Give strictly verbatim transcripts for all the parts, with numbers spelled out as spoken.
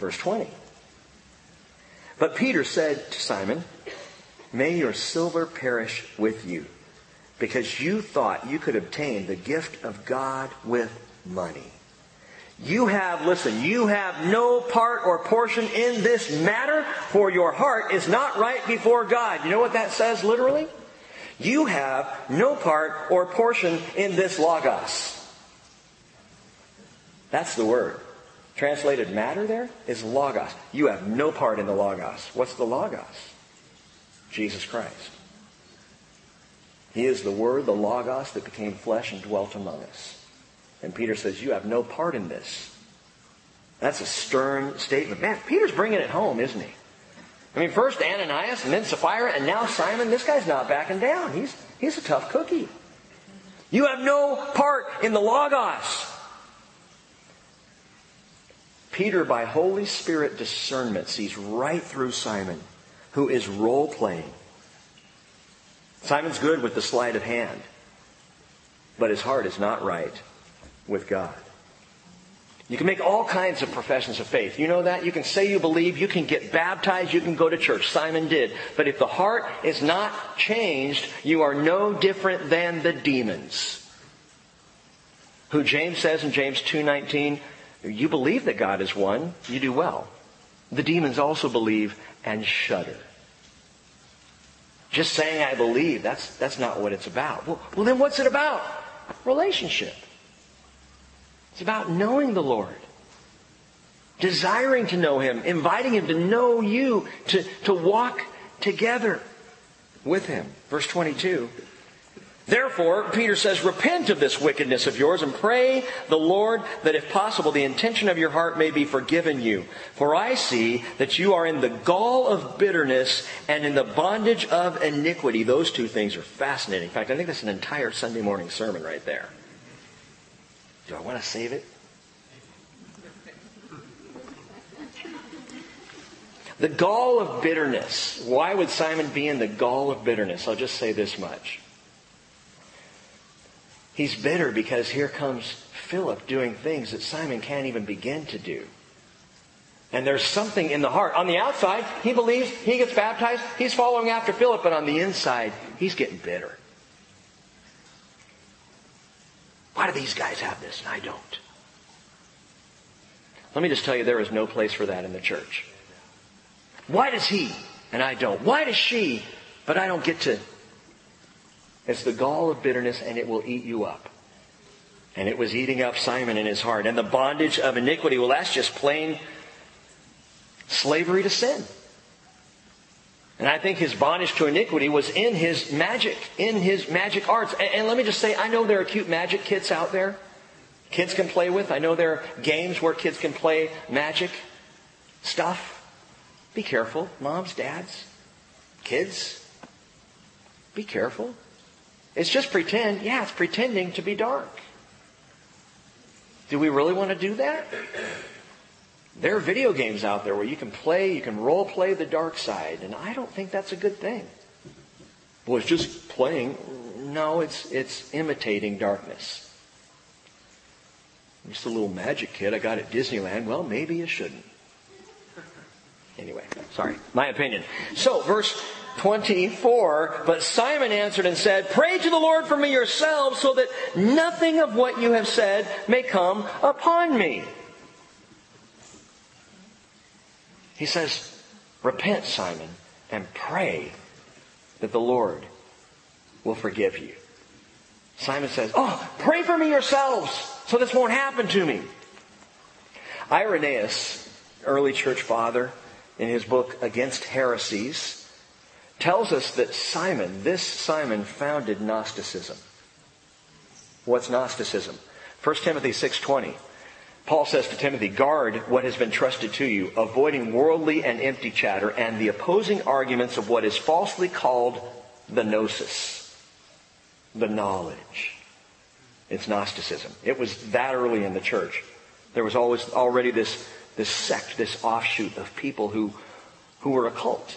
Verse twenty. But Peter said to Simon, "May your silver perish with you, because you thought you could obtain the gift of God with money. You have, listen, you have no part or portion in this matter, for your heart is not right before God." You know what that says literally? You have no part or portion in this logos. That's the word. Translated matter there is logos. You have no part in the logos. What's the logos? Jesus Christ. He is the Word, the Logos, that became flesh and dwelt among us. And Peter says, you have no part in this. That's a stern statement. Man, Peter's bringing it home, isn't he? I mean, first Ananias and then Sapphira and now Simon. This guy's not backing down. He's, he's a tough cookie. You have no part in the Logos. Peter, by Holy Spirit discernment, sees right through Simon, who is role-playing. Simon's good with the sleight of hand, but his heart is not right with God. You can make all kinds of professions of faith. You know that? You can say you believe, you can get baptized, you can go to church. Simon did. But if the heart is not changed, you are no different than the demons. Who James says in James two nineteen, you believe that God is one, you do well. The demons also believe and shudder. Just saying I believe, that's, that's not what it's about. Well, well, then what's it about? Relationship. It's about knowing the Lord. Desiring to know Him. Inviting Him to know you. To, to walk together with Him. Verse twenty-two. Therefore, Peter says, repent of this wickedness of yours and pray the Lord that if possible the intention of your heart may be forgiven you. For I see that you are in the gall of bitterness and in the bondage of iniquity. Those two things are fascinating. In fact, I think that's an entire Sunday morning sermon right there. Do I want to save it? The gall of bitterness. Why would Simon be in the gall of bitterness? I'll just say this much. He's bitter because here comes Philip doing things that Simon can't even begin to do. And there's something in the heart. On the outside, he believes, he gets baptized, he's following after Philip, but on the inside, he's getting bitter. Why do these guys have this and I don't? Let me just tell you, there is no place for that in the church. Why does he and I don't? Why does she, but I don't get to? It's the gall of bitterness, and it will eat you up. And it was eating up Simon in his heart. And the bondage of iniquity, well, that's just plain slavery to sin. And I think his bondage to iniquity was in his magic, in his magic arts. And, and let me just say, I know there are cute magic kits out there kids can play with. I know there are games where kids can play magic stuff. Be careful, moms, dads, kids. Be careful. It's just pretend. Yeah, it's pretending to be dark. Do we really want to do that? There are video games out there where you can play, you can role play the dark side, and I don't think that's a good thing. Well, it's just playing. No, it's it's imitating darkness. I'm just a little magic kid I got at Disneyland. Well, maybe you shouldn't. Anyway, sorry, my opinion. So, verse twenty-four, but Simon answered and said, pray to the Lord for me yourselves, so that nothing of what you have said may come upon me. He says, repent, Simon, and pray that the Lord will forgive you. Simon says, oh, pray for me yourselves, so this won't happen to me. Irenaeus, early church father, in his book Against Heresies, tells us that Simon, this Simon, founded Gnosticism. What's Gnosticism? First Timothy six twenty. Paul says to Timothy, guard what has been trusted to you, avoiding worldly and empty chatter and the opposing arguments of what is falsely called the gnosis, the knowledge. It's Gnosticism. It was that early in the church. There was always already this, this sect, this offshoot of people who, who were occult.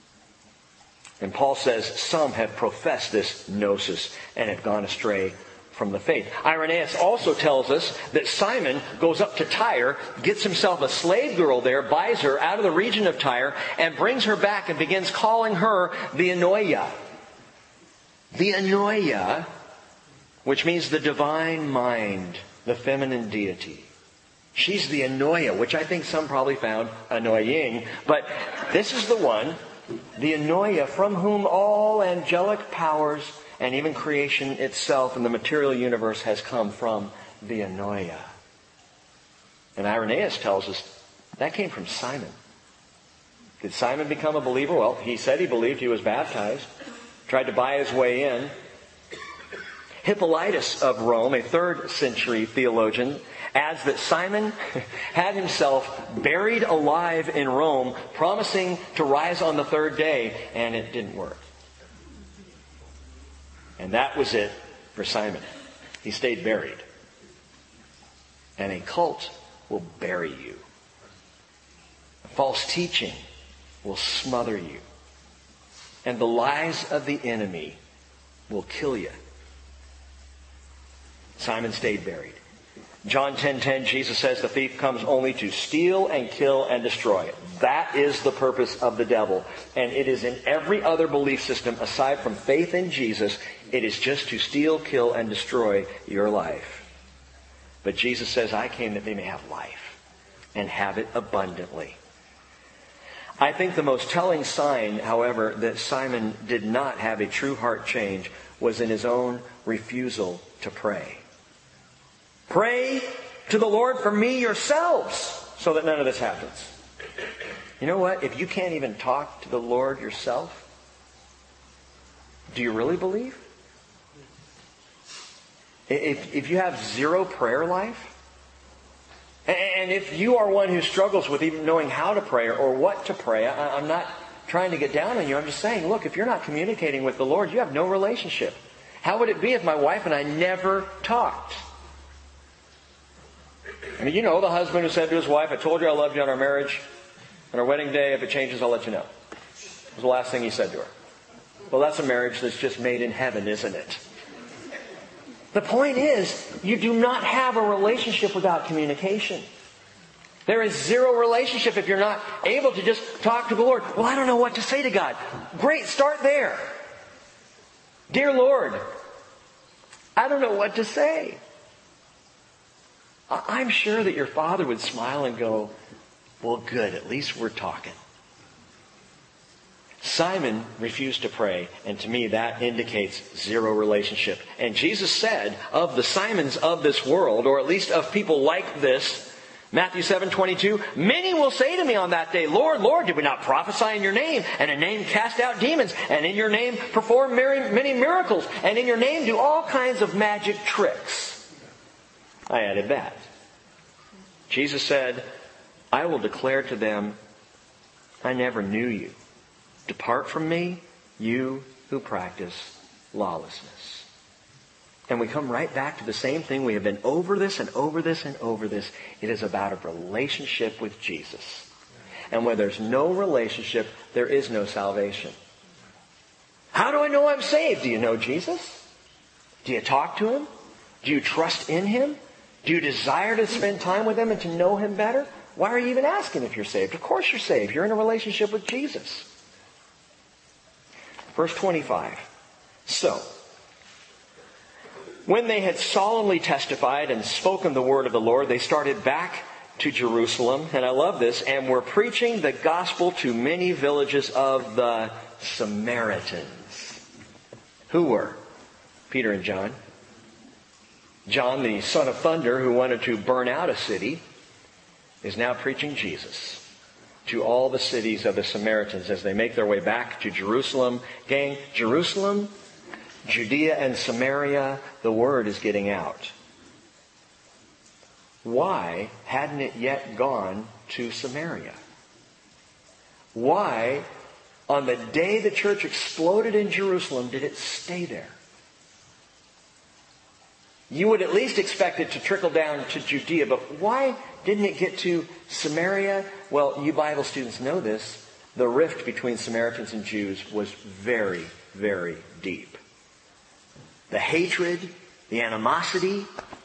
And Paul says some have professed this gnosis and have gone astray from the faith. Irenaeus also tells us that Simon goes up to Tyre, gets himself a slave girl there, buys her out of the region of Tyre, and brings her back and begins calling her the Ennoia. The Ennoia, which means the divine mind, the feminine deity. She's the Ennoia, which I think some probably found annoying. But this is the one, the Ennoia, from whom all angelic powers and even creation itself in the material universe has come from, the Ennoia. And Irenaeus tells us that came from Simon. Did Simon become a believer? Well, he said he believed. He was baptized. Tried to buy his way in. Hippolytus of Rome, a third century theologian, adds that Simon had himself buried alive in Rome, promising to rise on the third day, and it didn't work. And that was it for Simon. He stayed buried. And a cult will bury you. A false teaching will smother you. And the lies of the enemy will kill you. Simon stayed buried. John ten ten, Jesus says the thief comes only to steal and kill and destroy. That is the purpose of the devil. And it is in every other belief system aside from faith in Jesus. It is just to steal, kill, and destroy your life. But Jesus says, I came that they may have life and have it abundantly. I think the most telling sign, however, that Simon did not have a true heart change was in his own refusal to pray. Pray to the Lord for me yourselves so that none of this happens. You know what? If you can't even talk to the Lord yourself, do you really believe? If, if you have zero prayer life, and if you are one who struggles with even knowing how to pray or what to pray, I, I'm not trying to get down on you. I'm just saying, look, if you're not communicating with the Lord, you have no relationship. How would it be if my wife and I never talked? I mean, you know, the husband who said to his wife, I told you I loved you on our marriage. On our wedding day, if it changes, I'll let you know. It was the last thing he said to her. Well, that's a marriage that's just made in heaven, isn't it? The point is, you do not have a relationship without communication. There is zero relationship if you're not able to just talk to the Lord. Well, I don't know what to say to God. Great, start there. Dear Lord, I don't know what to say. I'm sure that your Father would smile and go, well, good, at least we're talking. Simon refused to pray, and to me that indicates zero relationship. And Jesus said of the Simons of this world, or at least of people like this, Matthew seven twenty-two, many will say to me on that day, Lord, Lord, did we not prophesy in your name, and in name cast out demons, and in your name perform many miracles, and in your name do all kinds of magic tricks? I added that. Jesus said, I will declare to them, I never knew you. Depart from me, you who practice lawlessness. And we come right back to the same thing. We have been over this and over this and over this. It is about a relationship with Jesus. And where there's no relationship, there is no salvation. How do I know I'm saved? Do you know Jesus? Do you talk to Him? Do you trust in Him? Do you desire to spend time with Him and to know Him better? Why are you even asking if you're saved? Of course you're saved. You're in a relationship with Jesus. Verse twenty-five. So, when they had solemnly testified and spoken the word of the Lord, they started back to Jerusalem. And I love this. And were preaching the gospel to many villages of the Samaritans. Who were? Peter and John. John, the son of thunder, who wanted to burn out a city, is now preaching Jesus to all the cities of the Samaritans as they make their way back to Jerusalem. Gang, Jerusalem, Judea, and Samaria, the word is getting out. Why hadn't it yet gone to Samaria? Why, on the day the church exploded in Jerusalem, did it stay there? You would at least expect it to trickle down to Judea, but why didn't it get to Samaria? Well, you Bible students know this. The rift between Samaritans and Jews was very, very deep. The hatred the animosity.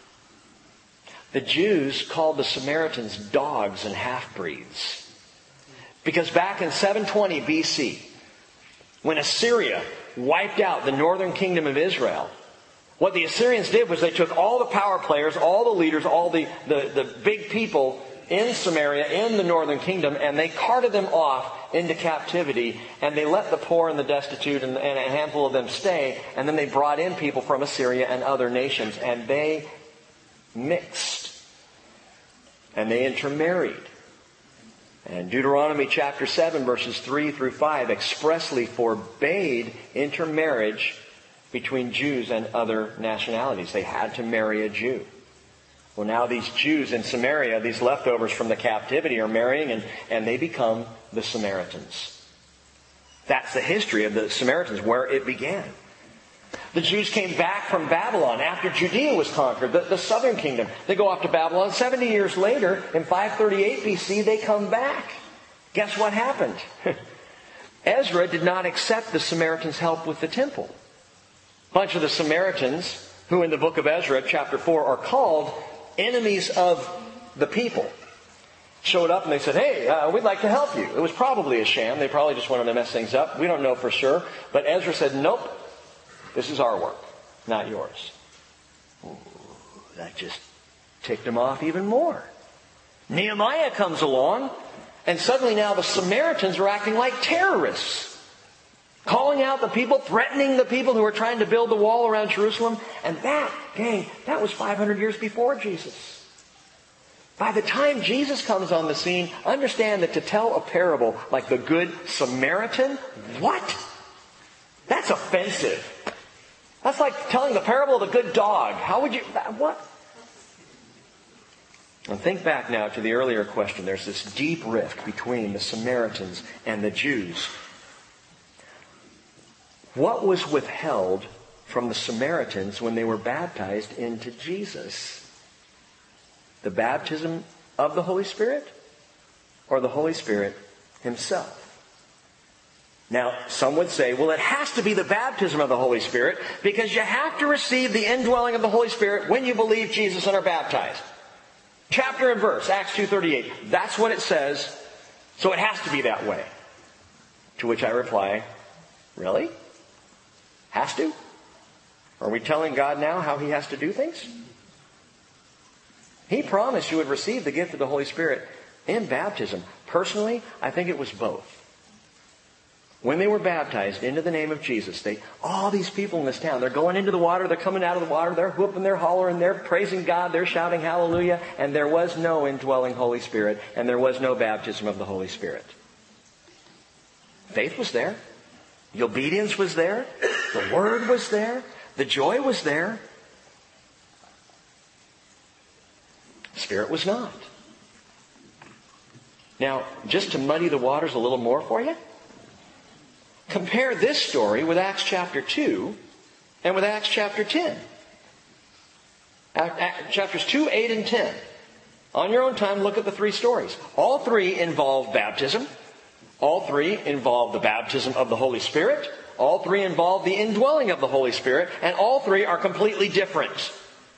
The Jews called the Samaritans dogs and half-breeds. Because back in seven twenty B C, when Assyria wiped out the northern kingdom of Israel, what the Assyrians did was they took all the power players, all the leaders, all the, the, the big people in Samaria, in the northern kingdom, and they carted them off into captivity, and they let the poor and the destitute and, and a handful of them stay, and then they brought in people from Assyria and other nations, and they mixed, and they intermarried. And Deuteronomy chapter seven, verses three through five expressly forbade intermarriage between Jews and other nationalities. They had to marry a Jew. Well, now these Jews in Samaria, these leftovers from the captivity, are marrying, and, and they become the Samaritans. That's the history of the Samaritans, where it began. The Jews came back from Babylon after Judea was conquered, the, the southern kingdom. They go off to Babylon. seventy years later, in five thirty-eight B C, they come back. Guess what happened? Ezra did not accept the Samaritans' help with the temple. A bunch of the Samaritans, who in the book of Ezra, chapter four, are called enemies of the people, showed up and they said, hey, uh, we'd like to help you. It was probably a sham. They probably just wanted to mess things up. We don't know for sure. But Ezra said, nope, this is our work, not yours. Ooh, that just ticked them off even more. Nehemiah comes along, and suddenly now the Samaritans are acting like terrorists, calling out the people, threatening the people who are trying to build the wall around Jerusalem. And that, gang, that was five hundred years before Jesus. By the time Jesus comes on the scene, understand that to tell a parable like the Good Samaritan, what? That's offensive. That's like telling the parable of the good dog. How would you... What? And think back now to the earlier question. There's this deep rift between the Samaritans and the Jews. What was withheld from the Samaritans when they were baptized into Jesus? The baptism of the Holy Spirit or the Holy Spirit Himself? Now, some would say, well, it has to be the baptism of the Holy Spirit because you have to receive the indwelling of the Holy Spirit when you believe Jesus and are baptized. Chapter and verse, Acts two thirty-eight. That's what it says, so it has to be that way. To which I reply, really? Has to? Are we telling God now how He has to do things? He promised you would receive the gift of the Holy Spirit in baptism. Personally, I think it was both. When they were baptized into the name of Jesus, they, all these people in this town, they're going into the water, they're coming out of the water, they're whooping, they're hollering, they're praising God, they're shouting hallelujah, and there was no indwelling Holy Spirit, and there was no baptism of the Holy Spirit. Faith was there. The obedience was there. The Word was there. The joy was there. The Spirit was not. Now, just to muddy the waters a little more for you, compare this story with Acts chapter two and with Acts chapter ten. Chapters two, eight, and ten. On your own time, look at the three stories. All three involve baptism. All three involve the baptism of the Holy Spirit. All three involve the indwelling of the Holy Spirit. And all three are completely different.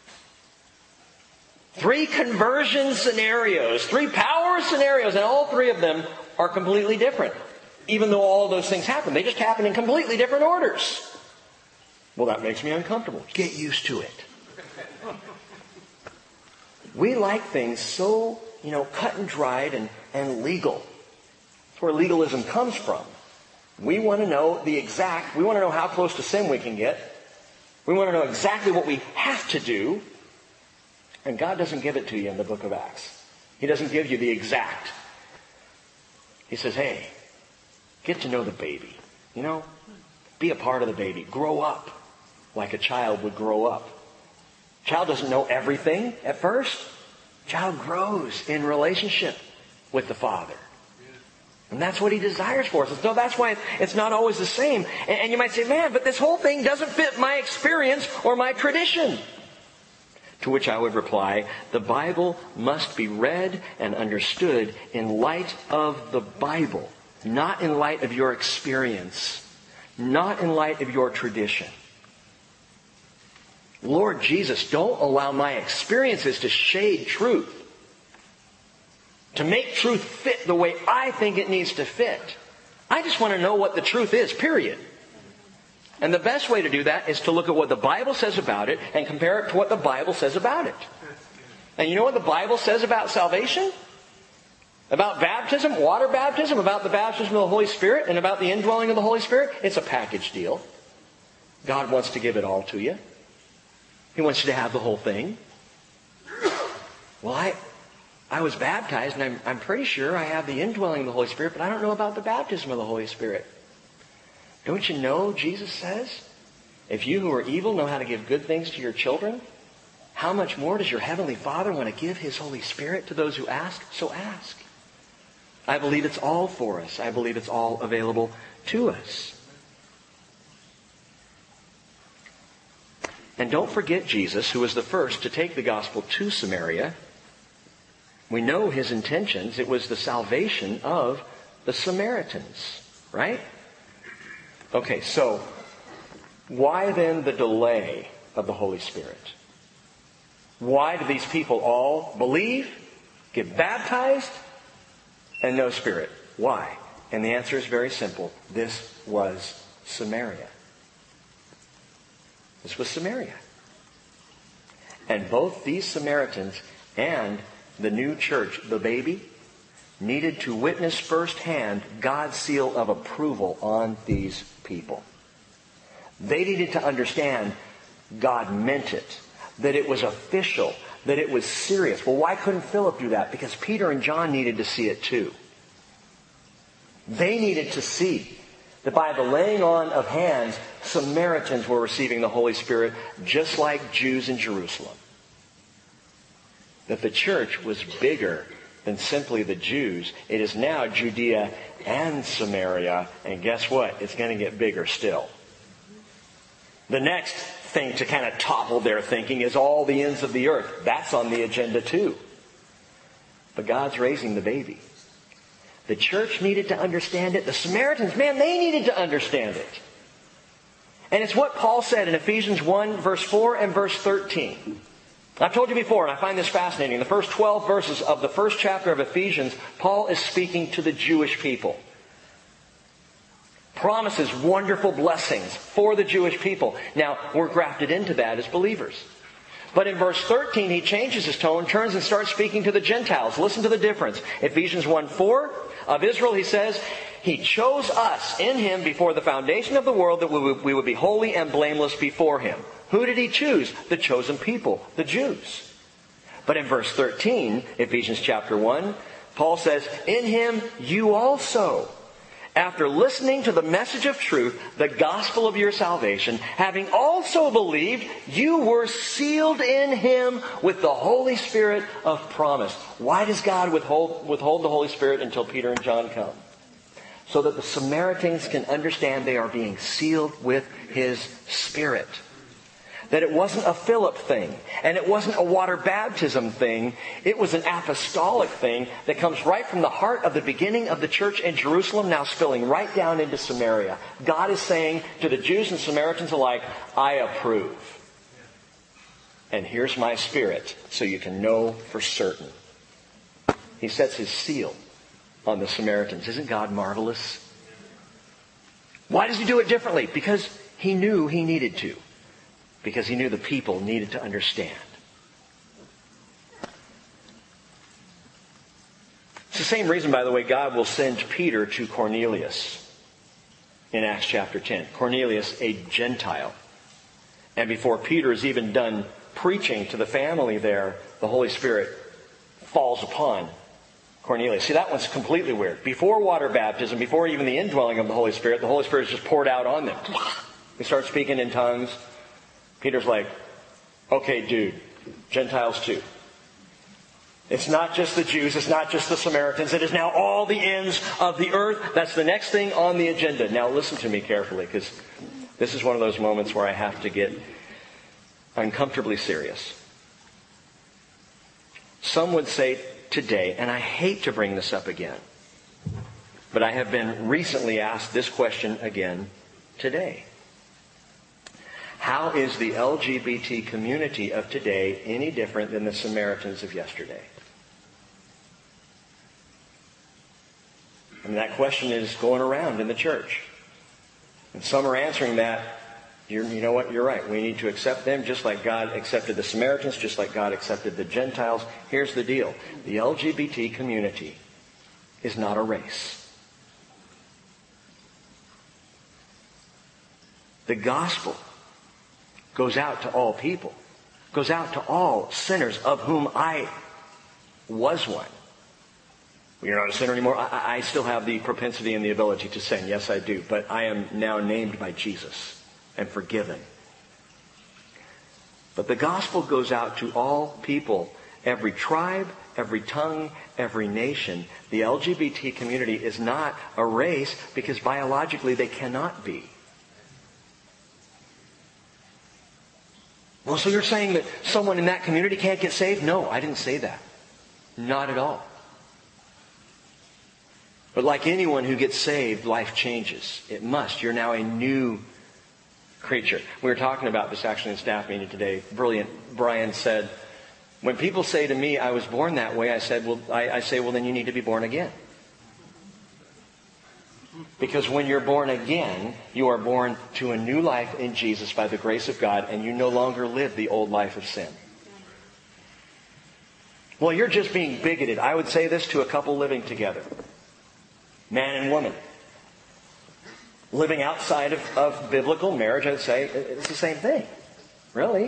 Three conversion scenarios, three power scenarios, and all three of them are completely different. Even though all of those things happen, they just happen in completely different orders. Well, that makes me uncomfortable. Get used to it. We like things so, you know, cut and dried and, and legal. That's where legalism comes from. We want to know the exact, we want to know how close to sin we can get. We want to know exactly what we have to do. And God doesn't give it to you in the book of Acts. He doesn't give you the exact. He says, hey, get to know the baby. You know, be a part of the baby. Grow up like a child would grow up. Child doesn't know everything at first. Child grows in relationship with the Father. And that's what He desires for us. So that's why it's not always the same. And you might say, man, but this whole thing doesn't fit my experience or my tradition. To which I would reply, the Bible must be read and understood in light of the Bible. Not in light of your experience. Not in light of your tradition. Lord Jesus, don't allow my experiences to shade truth, to make truth fit the way I think it needs to fit. I just want to know what the truth is, period. And the best way to do that is to look at what the Bible says about it and compare it to what the Bible says about it. And you know what the Bible says about salvation? About baptism, water baptism, about the baptism of the Holy Spirit, and about the indwelling of the Holy Spirit? It's a package deal. God wants to give it all to you. He wants you to have the whole thing. Well, I I was baptized, and I'm, I'm pretty sure I have the indwelling of the Holy Spirit, but I don't know about the baptism of the Holy Spirit. Don't you know, Jesus says, if you who are evil know how to give good things to your children, how much more does your Heavenly Father want to give His Holy Spirit to those who ask? So ask. I believe it's all for us. I believe it's all available to us. And don't forget Jesus, who was the first to take the gospel to Samaria. We know His intentions. It was the salvation of the Samaritans, right? Okay, so why then the delay of the Holy Spirit? Why do these people all believe, get baptized, and no Spirit? Why? And the answer is very simple. This was Samaria. This was Samaria. And both these Samaritans and the new church, the baby, needed to witness firsthand God's seal of approval on these people. They needed to understand God meant it, that it was official, that it was serious. Well, why couldn't Philip do that? Because Peter and John needed to see it too. They needed to see that by the laying on of hands, Samaritans were receiving the Holy Spirit just like Jews in Jerusalem. That the church was bigger than simply the Jews. It is now Judea and Samaria. And guess what? It's going to get bigger still. The next thing to kind of topple their thinking is all the ends of the earth. That's on the agenda too. But God's raising the baby. The church needed to understand it. The Samaritans, man, they needed to understand it. And it's what Paul said in Ephesians one, verse four and verse thirteen. I've told you before, and I find this fascinating. The first twelve verses of the first chapter of Ephesians, Paul is speaking to the Jewish people. Promises wonderful blessings for the Jewish people. Now, we're grafted into that as believers. But in verse thirteen, he changes his tone, turns and starts speaking to the Gentiles. Listen to the difference. Ephesians one four, of Israel, he says, He chose us in Him before the foundation of the world that we would be holy and blameless before Him. Who did He choose? The chosen people, the Jews. But in verse thirteen, Ephesians chapter one, Paul says, In Him you also, after listening to the message of truth, the gospel of your salvation, having also believed, you were sealed in Him with the Holy Spirit of promise. Why does God withhold, withhold the Holy Spirit until Peter and John come? So that the Samaritans can understand they are being sealed with His Spirit. That it wasn't a Philip thing, and it wasn't a water baptism thing. It was an apostolic thing that comes right from the heart of the beginning of the church in Jerusalem, now spilling right down into Samaria. God is saying to the Jews and Samaritans alike, I approve. And here's my Spirit, so you can know for certain. He sets His seal on the Samaritans. Isn't God marvelous? Why does He do it differently? Because He knew He needed to. Because He knew the people needed to understand. It's the same reason, by the way, God will send Peter to Cornelius in Acts chapter ten. Cornelius, a Gentile. And before Peter is even done preaching to the family there, the Holy Spirit falls upon Cornelius. See, that one's completely weird. Before water baptism, before even the indwelling of the Holy Spirit, the Holy Spirit is just poured out on them. They start speaking in tongues. Peter's like, okay, dude, Gentiles too. It's not just the Jews, it's not just the Samaritans, it is now all the ends of the earth. That's the next thing on the agenda. Now listen to me carefully, because this is one of those moments where I have to get uncomfortably serious. Some would say today, and I hate to bring this up again, but I have been recently asked this question again today. How is the L G B T community of today any different than the Samaritans of yesterday? I mean, that question is going around in the church. And some are answering that, you're, you know what, you're right. We need to accept them just like God accepted the Samaritans, just like God accepted the Gentiles. Here's the deal. The L G B T community is not a race. The gospel goes out to all people, goes out to all sinners, of whom I was one. Well, you're not a sinner anymore. I, I still have the propensity and the ability to sin. Yes, I do. But I am now named by Jesus and forgiven. But the gospel goes out to all people, every tribe, every tongue, every nation. The L G B T community is not a race because biologically they cannot be. Well, so you're saying that someone in that community can't get saved? No, I didn't say that. Not at all. But like anyone who gets saved, life changes. It must. You're now a new creature. We were talking about this actually in staff meeting today. Brilliant. Brian said, when people say to me, I was born that way, I said, well, I, I say, well, then you need to be born again. Because when you're born again, you are born to a new life in Jesus by the grace of God, and you no longer live the old life of sin. Well, you're just being bigoted. I would say this to a couple living together. Man and woman. Living outside of, of biblical marriage, I'd say it's the same thing. Really?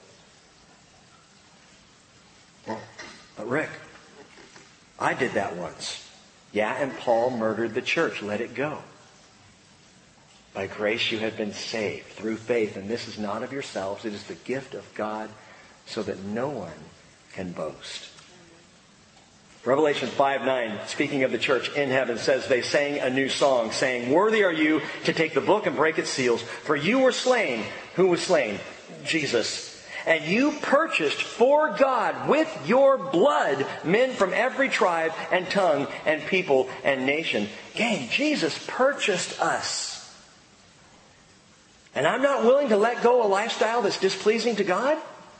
Well, but Rick, I did that once. Yeah, and Paul murdered the church. Let it go. By grace you have been saved through faith, and this is not of yourselves. It is the gift of God, so that no one can boast. Revelation five nine, speaking of the church in heaven, says they sang a new song, saying, worthy are you to take the book and break its seals, for you were slain. Who was slain? Jesus. And you purchased for God with your blood men from every tribe and tongue and people and nation. Gang, Jesus purchased us. And I'm not willing to let go a lifestyle that's displeasing to God?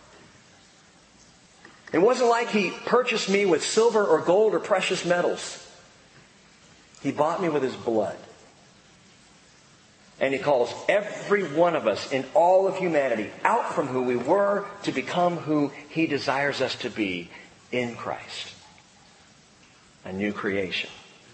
It wasn't like He purchased me with silver or gold or precious metals. He bought me with His blood. And He calls every one of us in all of humanity out from who we were to become who He desires us to be in Christ. A new creation.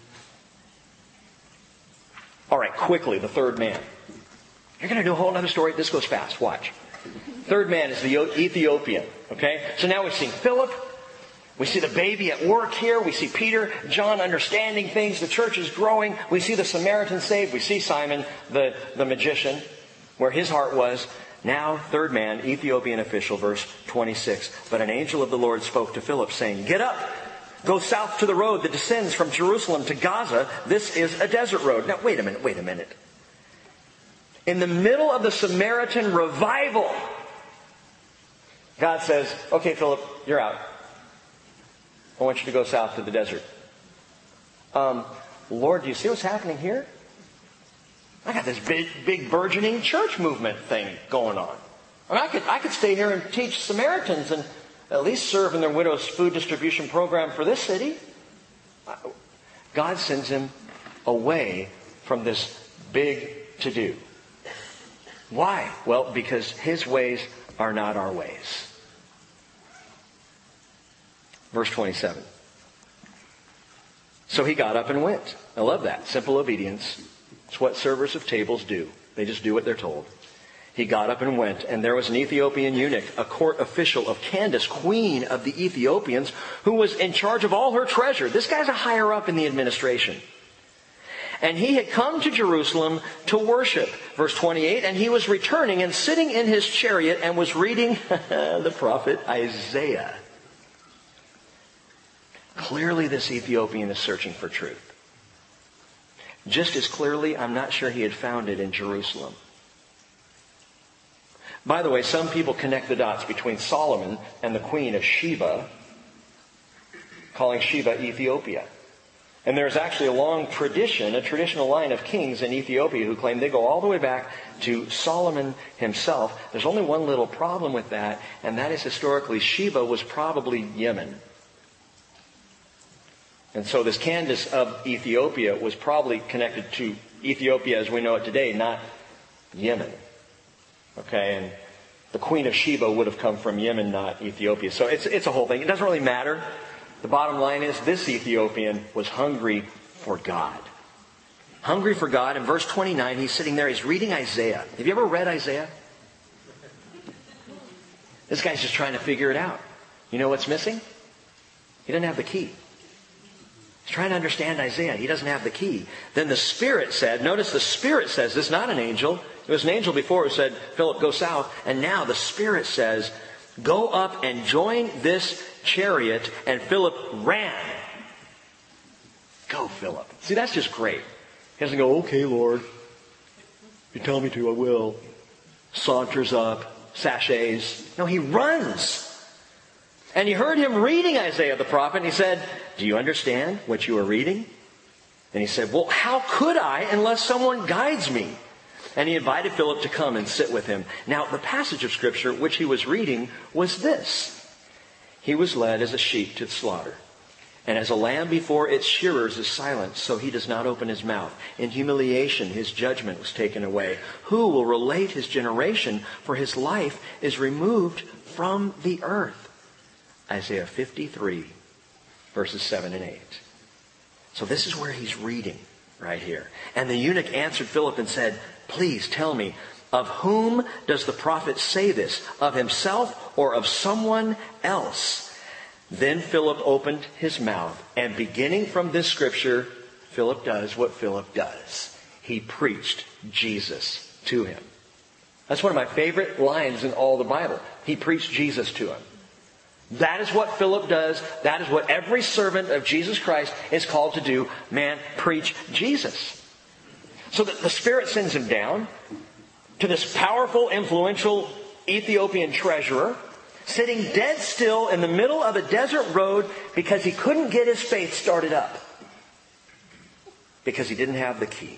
All right, quickly, the third man. You're going to do a whole other story. This goes fast. Watch. Third man is the Ethiopian. Okay? So now we've seen Philip. We see the baby at work here. We see Peter, John understanding things. The church is growing. We see the Samaritan saved. We see Simon, the, the magician, where his heart was. Now, third man, Ethiopian official, verse twenty-six. But an angel of the Lord spoke to Philip, saying, get up, go south to the road that descends from Jerusalem to Gaza. This is a desert road. Now, wait a minute, wait a minute. In the middle of the Samaritan revival, God says, okay, Philip, you're out. I want you to go south to the desert. Um, Lord, do you see what's happening here? I got this big, big burgeoning church movement thing going on. I mean, I could, I could stay here and teach Samaritans and at least serve in their widow's food distribution program for this city. God sends him away from this big to-do. Why? Well, because His ways are not our ways. Verse twenty-seven. So he got up and went. I love that. Simple obedience. It's what servers of tables do. They just do what they're told. He got up and went, and there was an Ethiopian eunuch, a court official of Candace, queen of the Ethiopians, who was in charge of all her treasure. This guy's a higher up in the administration. And he had come to Jerusalem to worship. Verse twenty-eight, and he was returning and sitting in his chariot and was reading the prophet Isaiah. Clearly this Ethiopian is searching for truth. Just as clearly, I'm not sure he had found it in Jerusalem. By the way, some people connect the dots between Solomon and the queen of Sheba, calling Sheba Ethiopia. And there's actually a long tradition, a traditional line of kings in Ethiopia who claim they go all the way back to Solomon himself. There's only one little problem with that, and that is historically Sheba was probably Yemen. And so this Candace of Ethiopia was probably connected to Ethiopia as we know it today, not Yemen. Okay, and the Queen of Sheba would have come from Yemen, not Ethiopia. So it's it's a whole thing. It doesn't really matter. The bottom line is this Ethiopian was hungry for God. Hungry for God. In verse twenty-nine, he's sitting there. He's reading Isaiah. Have you ever read Isaiah? This guy's just trying to figure it out. You know what's missing? He doesn't have the key. He's trying to understand Isaiah. He doesn't have the key. Then the Spirit said, notice the Spirit says, this is not an angel. It was an angel before who said, Philip, go south. And now the Spirit says, go up and join this chariot. And Philip ran. Go, Philip. See, that's just great. He doesn't go, okay, Lord. If you tell me to, I will. Saunters up, sachets. No, he runs. And he heard him reading Isaiah the prophet, and he said, do you understand what you are reading? And he said, well, how could I unless someone guides me? And he invited Philip to come and sit with him. Now, the passage of Scripture which he was reading was this. He was led as a sheep to the slaughter. And as a lamb before its shearers is silent, so he does not open his mouth. In humiliation, his judgment was taken away. Who will relate his generation? For his life is removed from the earth. Isaiah fifty-three, verses seven and eight. So this is where he's reading right here. And the eunuch answered Philip and said, please tell me, of whom does the prophet say this? Of himself or of someone else? Then Philip opened his mouth, and beginning from this scripture, Philip does what Philip does. He preached Jesus to him. That's one of my favorite lines in all the Bible. He preached Jesus to him. That is what Philip does. That is what every servant of Jesus Christ is called to do. Man, preach Jesus. So that the Spirit sends him down to this powerful, influential Ethiopian treasurer, sitting dead still in the middle of a desert road because he couldn't get his faith started up. Because he didn't have the key.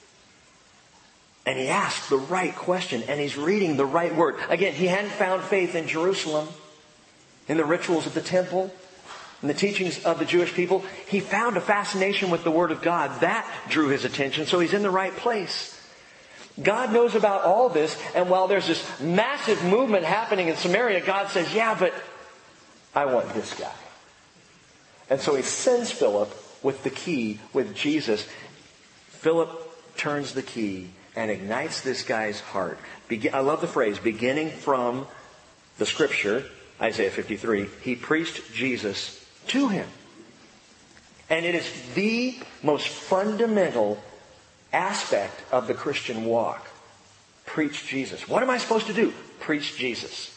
And he asked the right question, and he's reading the right word. Again, he hadn't found faith in Jerusalem, in the rituals of the temple, in the teachings of the Jewish people. He found a fascination with the Word of God. That drew his attention, so he's in the right place. God knows about all this, and while there's this massive movement happening in Samaria, God says, yeah, but I want this guy. And so he sends Philip with the key, with Jesus. Philip turns the key and ignites this guy's heart. Be- I love the phrase, beginning from the Scripture, Isaiah fifty-three, he preached Jesus to him. And it is the most fundamental aspect of the Christian walk. Preach Jesus. What am I supposed to do? Preach Jesus.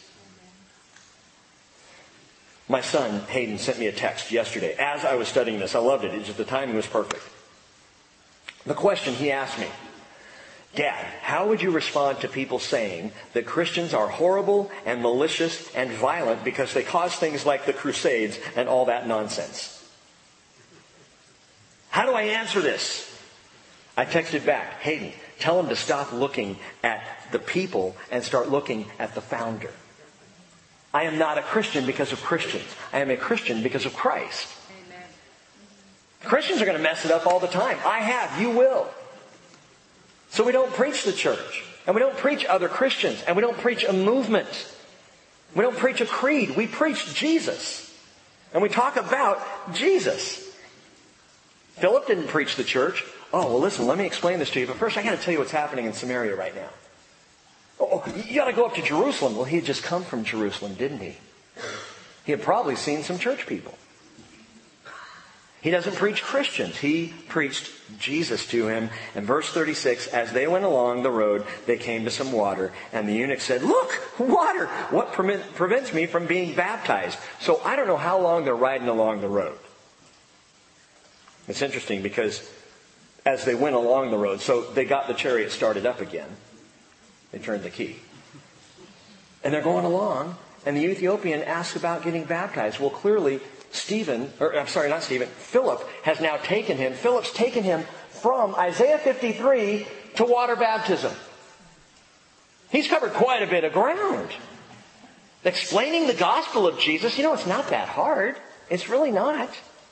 My son, Hayden, sent me a text yesterday as I was studying this. I loved it. It just, the timing was perfect. The question he asked me, Dad, how would you respond to people saying that Christians are horrible and malicious and violent because they cause things like the Crusades and all that nonsense? How do I answer this? I texted back, Hayden, tell him to stop looking at the people and start looking at the founder. I am not a Christian because of Christians. I am a Christian because of Christ. Amen. Christians are going to mess it up all the time. I have. You will. So we don't preach the church. And we don't preach other Christians. And we don't preach a movement. We don't preach a creed. We preach Jesus. And we talk about Jesus. Philip didn't preach the church. Oh, well, listen, let me explain this to you. But first, I got to tell you what's happening in Samaria right now. Oh, you got to go up to Jerusalem. Well, he had just come from Jerusalem, didn't he? He had probably seen some church people. He doesn't preach Christians. He preached Jesus to him. And verse thirty-six, as they went along the road, they came to some water. And the eunuch said, look, water! What permit, prevents me from being baptized? So I don't know how long they're riding along the road. It's interesting because as they went along the road, so they got the chariot started up again. They turned the key. And they're going along, and the Ethiopian asks about getting baptized. Well, clearly, Stephen, or I'm sorry, not Stephen, Philip has now taken him, Philip's taken him from Isaiah fifty-three to water baptism. He's covered quite a bit of ground. Explaining the gospel of Jesus, you know, it's not that hard. It's really not.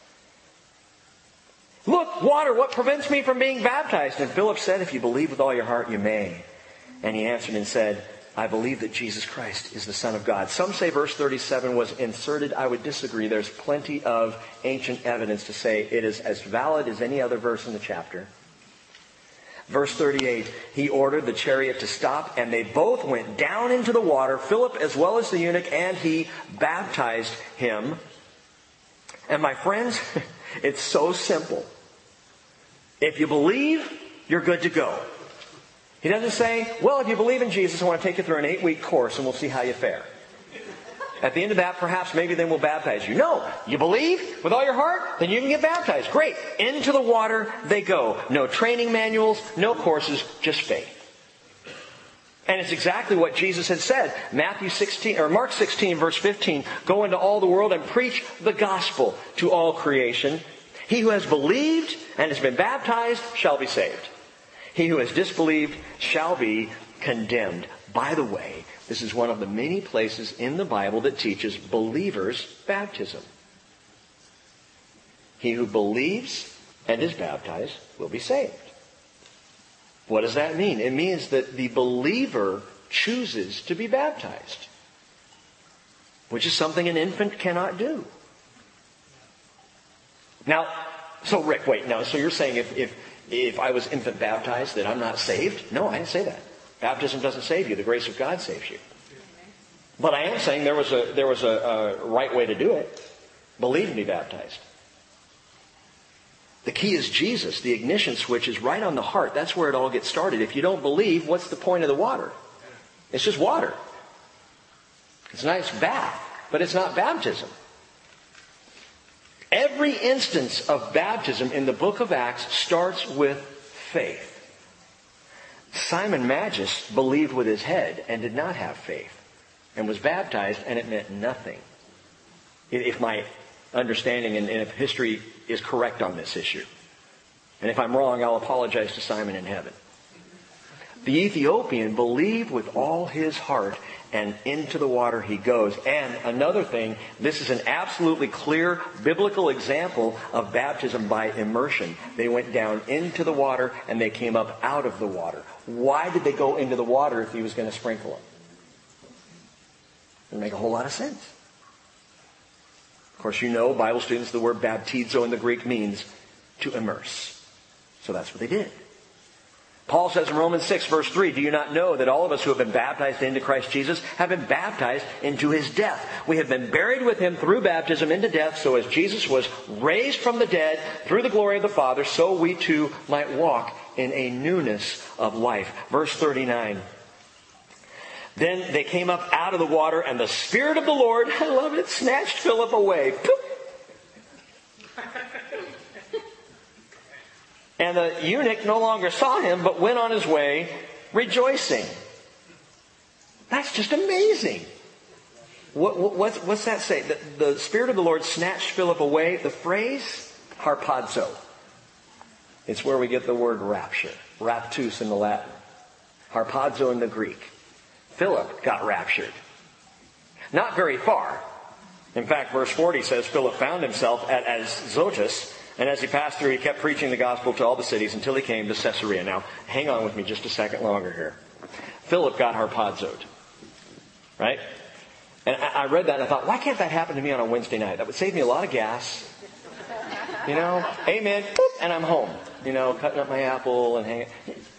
Look, water, what prevents me from being baptized? And Philip said, if you believe with all your heart, you may. And he answered and said, I believe that Jesus Christ is the Son of God. Some say verse thirty-seven was inserted. I would disagree. There's plenty of ancient evidence to say it is as valid as any other verse in the chapter. Verse thirty-eight, he ordered the chariot to stop, and they both went down into the water, Philip as well as the eunuch, and he baptized him. And my friends, it's so simple. If you believe, you're good to go. He doesn't say, well, if you believe in Jesus, I want to take you through an eight-week course and we'll see how you fare. At the end of that, perhaps, maybe then we'll baptize you. No, you believe with all your heart, then you can get baptized. Great. Into the water they go. No training manuals, no courses, just faith. And it's exactly what Jesus had said. Matthew sixteen, or Mark sixteen, verse fifteen, go into all the world and preach the gospel to all creation. He who has believed and has been baptized shall be saved. He who has disbelieved shall be condemned. By the way, this is one of the many places in the Bible that teaches believers' baptism. He who believes and is baptized will be saved. What does that mean? It means that the believer chooses to be baptized, which is something an infant cannot do. Now, so Rick, wait, no, so you're saying if, if, if I was infant baptized that I'm not saved? No, I didn't say that. Baptism doesn't save you. The grace of God saves you. But I am saying there was a, there was a, a right way to do it. Believe and be baptized. The key is Jesus. The ignition switch is right on the heart. That's where it all gets started. If you don't believe, what's the point of the water? It's just water. It's a nice bath, but it's not baptism. Every instance of baptism in the book of Acts starts with faith. Simon Magus believed with his head and did not have faith and was baptized, and it meant nothing. If my understanding and if history is correct on this issue. And if I'm wrong, I'll apologize to Simon in heaven. The Ethiopian believed with all his heart, and into the water he goes. And another thing, this is an absolutely clear biblical example of baptism by immersion. They went down into the water and they came up out of the water. Why did they go into the water if he was going to sprinkle them? It doesn't make a whole lot of sense. Of course, you know, Bible students, the word baptizo in the Greek means to immerse. So that's what they did. Paul says in Romans six, verse three, do you not know that all of us who have been baptized into Christ Jesus have been baptized into his death? We have been buried with him through baptism into death, so as Jesus was raised from the dead through the glory of the Father, so we too might walk in a newness of life. Verse thirty-nine. Then they came up out of the water, and the Spirit of the Lord, I love it, snatched Philip away. Poop. And the eunuch no longer saw him, but went on his way rejoicing. That's just amazing. What, what, what's, what's that say? The, the Spirit of the Lord snatched Philip away. The phrase, harpazo. It's where we get the word rapture. Raptus in the Latin. Harpazo in the Greek. Philip got raptured. Not very far. In fact, verse forty says Philip found himself at Azotus, and as he passed through, he kept preaching the gospel to all the cities until he came to Caesarea. Now, hang on with me just a second longer here. Philip got harpazoed. Right? And I read that and I thought, why can't that happen to me on a Wednesday night? That would save me a lot of gas. You know, amen, boop, and I'm home. You know, cutting up my apple and hanging.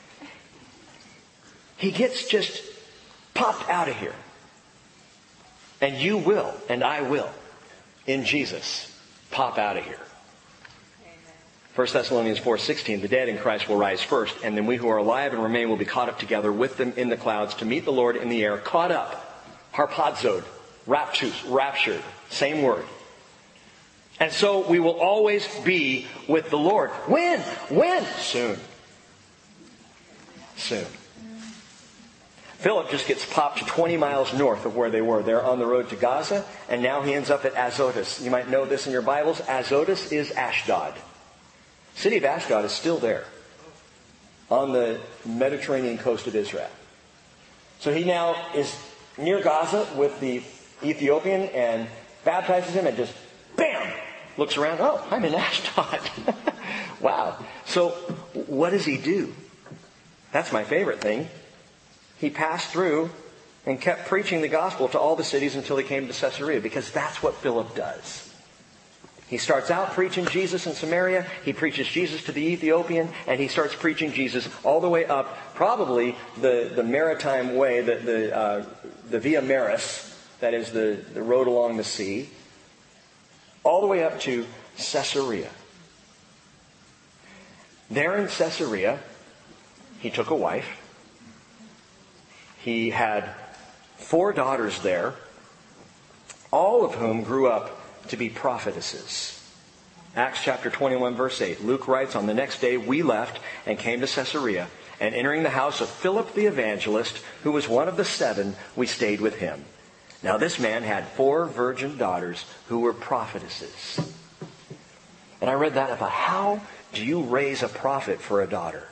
He gets just popped out of here. And you will, and I will, in Jesus, pop out of here. First Thessalonians four sixteen, the dead in Christ will rise first, and then we who are alive and remain will be caught up together with them in the clouds to meet the Lord in the air. Caught up, harpazoed, raptus, raptured, same word. And so we will always be with the Lord. When? When? Soon. Soon. Philip just gets popped twenty miles north of where they were. They're on the road to Gaza, and now he ends up at Azotus. You might know this in your Bibles. Azotus is Ashdod. The city of Ashdod is still there on the Mediterranean coast of Israel. So he now is near Gaza with the Ethiopian and baptizes him and just, bam, looks around. Oh, I'm in Ashdod. Wow. So what does he do? That's my favorite thing. He passed through and kept preaching the gospel to all the cities until he came to Caesarea, because that's what Philip does. He starts out preaching Jesus in Samaria. He preaches Jesus to the Ethiopian, and he starts preaching Jesus all the way up, probably the, the maritime way, the, the, uh, the Via Maris, that is the, the road along the sea, all the way up to Caesarea. There in Caesarea, he took a wife. He had four daughters there, all of whom grew up to be prophetesses. Acts chapter twenty-one, verse eight. Luke writes, on the next day we left and came to Caesarea, and entering the house of Philip the evangelist, who was one of the seven, we stayed with him. Now this man had four virgin daughters who were prophetesses. And I read that about how do you raise a prophet for a daughter?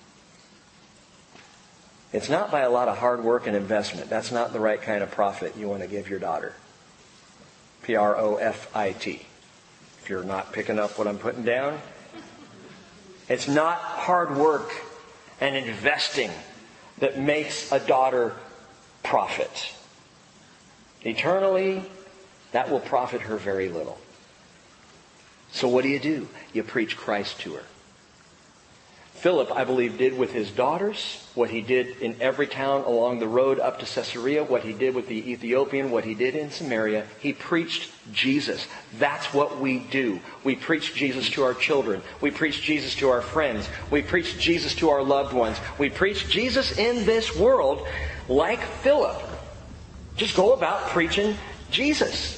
It's not by a lot of hard work and investment. That's not the right kind of profit you want to give your daughter. P R O F I T. If you're not picking up what I'm putting down. It's not hard work and investing that makes a daughter profit. Eternally, that will profit her very little. So what do you do? You preach Christ to her. Philip, I believe, did with his daughters what he did in every town along the road up to Caesarea, what he did with the Ethiopian, what he did in Samaria. He preached Jesus. That's what we do. We preach Jesus to our children. We preach Jesus to our friends. We preach Jesus to our loved ones. We preach Jesus in this world like Philip. Just go about preaching Jesus.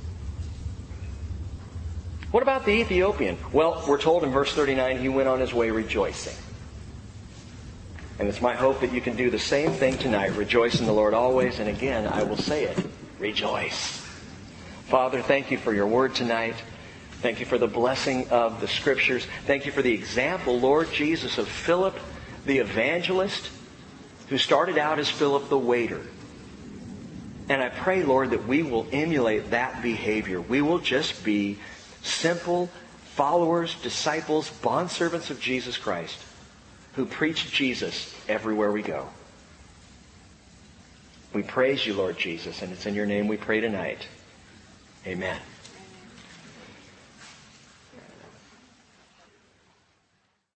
What about the Ethiopian? Well, we're told in verse thirty-nine, he went on his way rejoicing. And it's my hope that you can do the same thing tonight. Rejoice in the Lord always. And again, I will say it. Rejoice. Father, thank you for your word tonight. Thank you for the blessing of the Scriptures. Thank you for the example, Lord Jesus, of Philip the evangelist, who started out as Philip the waiter. And I pray, Lord, that we will emulate that behavior. We will just be simple followers, disciples, bondservants of Jesus Christ, who preach Jesus everywhere we go. We praise you, Lord Jesus, and it's in your name we pray tonight. Amen.